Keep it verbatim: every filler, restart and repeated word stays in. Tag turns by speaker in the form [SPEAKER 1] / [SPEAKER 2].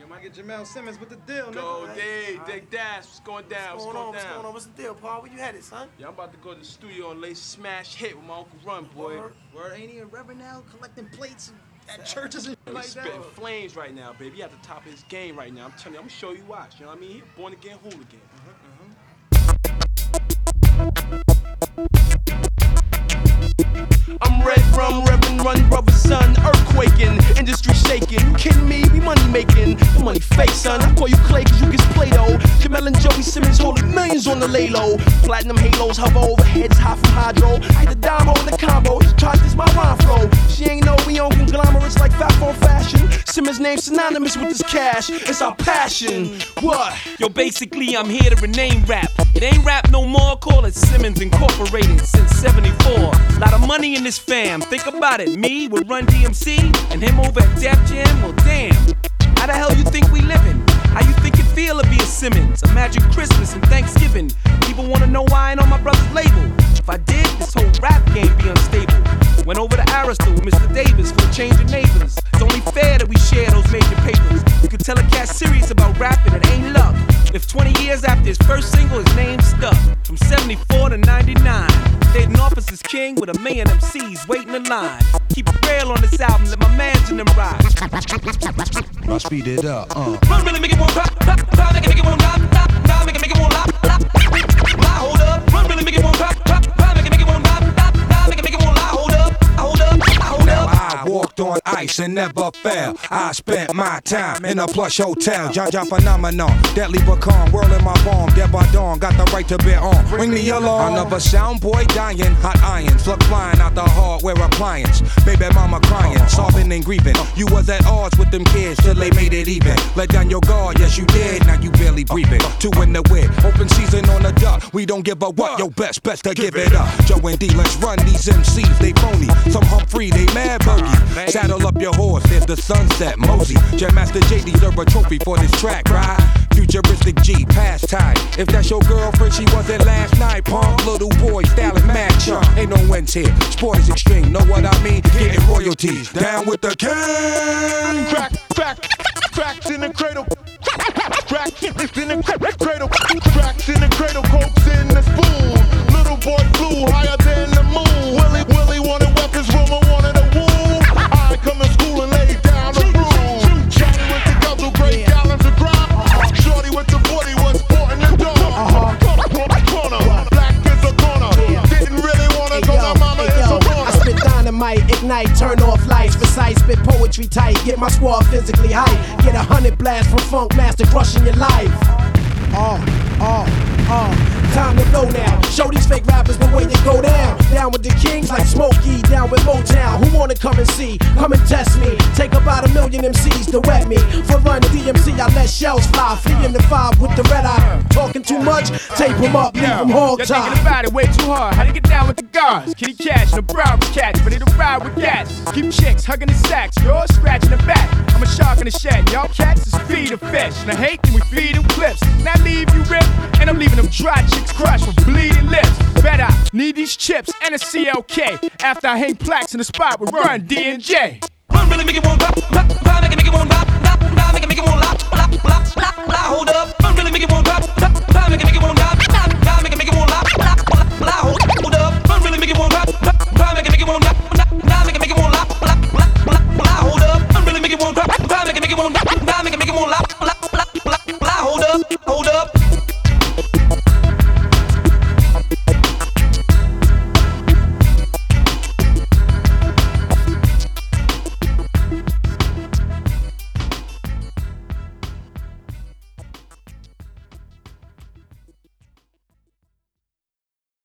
[SPEAKER 1] Come on, get Jamel Simmons with the deal,
[SPEAKER 2] Go,
[SPEAKER 1] nigga.
[SPEAKER 2] Dave, Dick Dash, what's going down?
[SPEAKER 3] What's going on? What's going on? What's the deal, Paul? Where you headed, son?
[SPEAKER 2] Yeah, I'm about to go to the studio and lay smash hit with my Uncle Run, boy.
[SPEAKER 1] Word, Word ain't he a reverend now, collecting plates at churches and shit like
[SPEAKER 2] He's
[SPEAKER 1] that?
[SPEAKER 2] spitting flames right now, baby. He at the top of his game right now. I'm telling you, I'm gonna show you watch. You know what I mean? He a born again hooligan. I'm Red Rum, Reverend Run, brother, son, earthquaking, industry shaking. You kidding me? We money making, you money fake, son. I call you Clay cause you get Play-Doh. Jamel and Joey Simmons holding millions on the lay-low. Platinum halos hover over heads high from hydro. I hit the dime hold the combo, he tried this my rhyme flow. She ain't know we own conglomerates like Fat Phone Fashion. Simmons name synonymous with this cash, it's our passion. What?
[SPEAKER 4] Yo, basically I'm here to rename rap. It ain't rap no more, call it Simmons Incorporated since seventy-four. Lot of money in this fam, think about it. Me with Run D M C and him over at Def Jam, well damn. How the hell you think we living? How you think it feel to be a Simmons? Imagine Christmas and Thanksgiving. People wanna know why I ain't on my brother's label. If I did, this whole rap game be unstable. Went over to Arista with Mister Davis for a change of neighbors. It's only fair that we share those major papers. You can tell a cat serious about rapping, it ain't luck. If twenty years after his first single, his name stuck. From seventy-four to ninety-nine, stayed in office as king with a million M Cs waiting in line. Keep it real on this album, let my mans in them ride.
[SPEAKER 5] I speed it up, uh.
[SPEAKER 4] Run really make it one pop, pop, pop, make it make it one pop, pop, pop, make it make it one lop, lop. Lie, hold up. Run really make it one pop, pop, pop, make it make it one pop, pop, pop, make it make it one lie, hold up, hold up, hold
[SPEAKER 5] Now
[SPEAKER 4] up.
[SPEAKER 5] I walked on ice and never fell. I spent my time in a plush hotel. John John phenomenon, deadly become, whirl in my palm. Dead by dawn, got the right to be on. Bring me along. Another sound boy dying, hot irons, slug flying out the hardware appliance. Baby mama crying, sobbing and grieving. You was at odds with them kids till they made it even. Let down your guard, yes you did. Now you barely breathing. Two in the whip, open season on the duck. We don't give a what. Yo best, best to give it up. Joe and D, let's run these M Cs. They phony. Some Humphrey, they mad bogey. Saddle up your horse, there's the sunset, Mosey. Jam Master J deserve a trophy for this track, right? Futuristic G, pastime. If that's your girlfriend, she wasn't last night. Punk, little boy, styling mad chump. Ain't no wins here, sport is extreme, know what I mean? Getting royalties, down with the king.
[SPEAKER 6] Crack, crack, cracks in the cradle. Cracks in the cradle. Cracks in the cradle, cokes in the spoon. Little boy flew higher than the moon. Willie, Willie wanted weapons, rumor wanted a woo. I come to school and lay down the broom. Johnny with the guzzle, great gallons of grime. Shorty with the forty was sporting the dog. Corner, black is a corner. Didn't really wanna go, my mama is a corner.
[SPEAKER 3] I spit dynamite, ignite, turn off lights. Besides, spit poetry tight, get my squad physically hype. Get a hundred blasts from Funk Master, crushing your life. Oh, oh, oh. Time to go now. Show these fake rappers the way they go down. Down with the kings like Smokey, down with Motown. Who wanna come and see? Come and test me. Take about a million M Cs to wet me. For Run D M C, I let shells fly. Flee in the five with the red eye. Talking too much, tape them up, leave them hog
[SPEAKER 7] You're
[SPEAKER 3] tied.
[SPEAKER 7] thinking about it way too hard. How to get down with the guards? Kitty Cash and the Broward cats, ready to ride with gas. Keep chicks hugging the sacks, yours scratching the back. I'm a shark in the shed, y'all cats is feed of fish. And I hate when we feed them clips. Now leave you rip, and I'm leaving them dry chicks crushed with bleeding lips. Bet I need these chips and a C L K after I hang plaques in the spot with Run D and J. Run really make it